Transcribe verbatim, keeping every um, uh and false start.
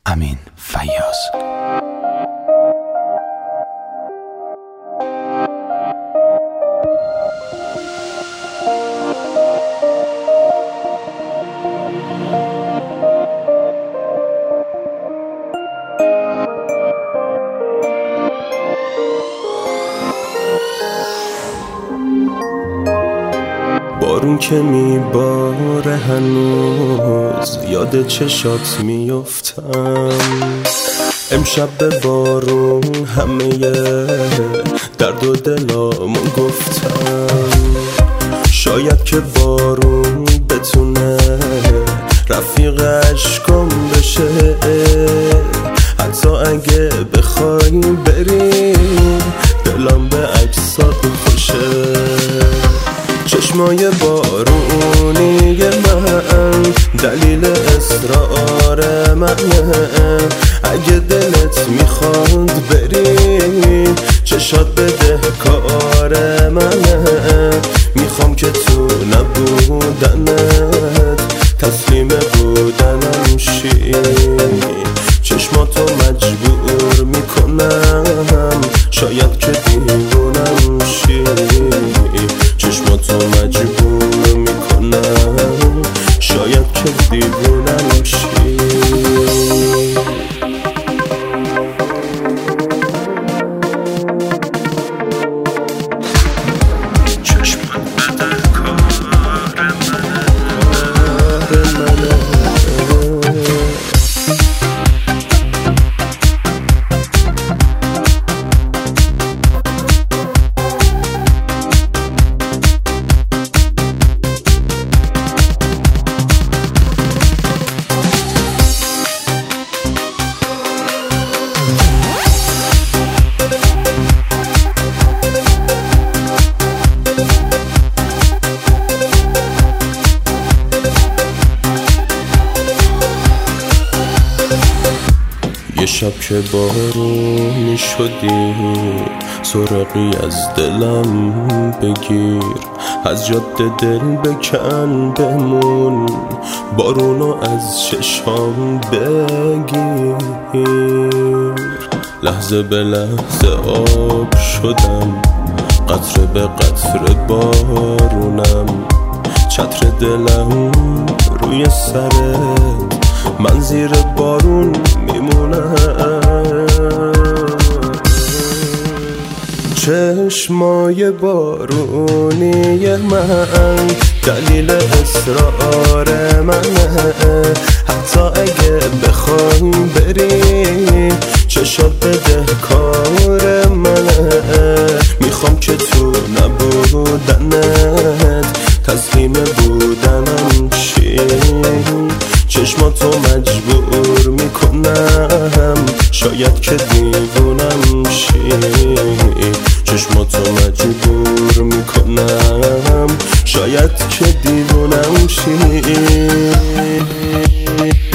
امین فیاض. بارون که میباره هنوز یاد چشات میافتم، امشب به بارون همه درد و دلامو گفتم. شاید که بارون بتونه رفیق عشقم بشه، حتی اگه بخوایم بریم دلم به عکسات خوشه. چشمای بارونی من دلیل اصرار منه، اگه دلت میخواد بری چشات بده کار منه. میخوام که تو نبودنت تسلیم بودنم شی، چشماتو مجبور میکنم شاید که دیوونم شی، چشماتو مجبور میکنم شاید که دیوونم شی. یه شب که بارونی شدی سرقی از دلم بگیر، از جاده دل بکن بمون، بارونو از چشام بگیر. لحظه به لحظه آب شدم، قطره به قطره بارونم، چتر دلم روی سرت، من زیر بارون میمونم. چشمای بارونی من دلیل اصرار منه، حتی اگه بخوایم بری چشات بده کار منه. میخوام که تو نبودنت تسلیم بودنم شی، چشماتو مجبور میکنم شاید که دیوونم شی، چشماتو مجبور میکنم شاید که دیوونم شی.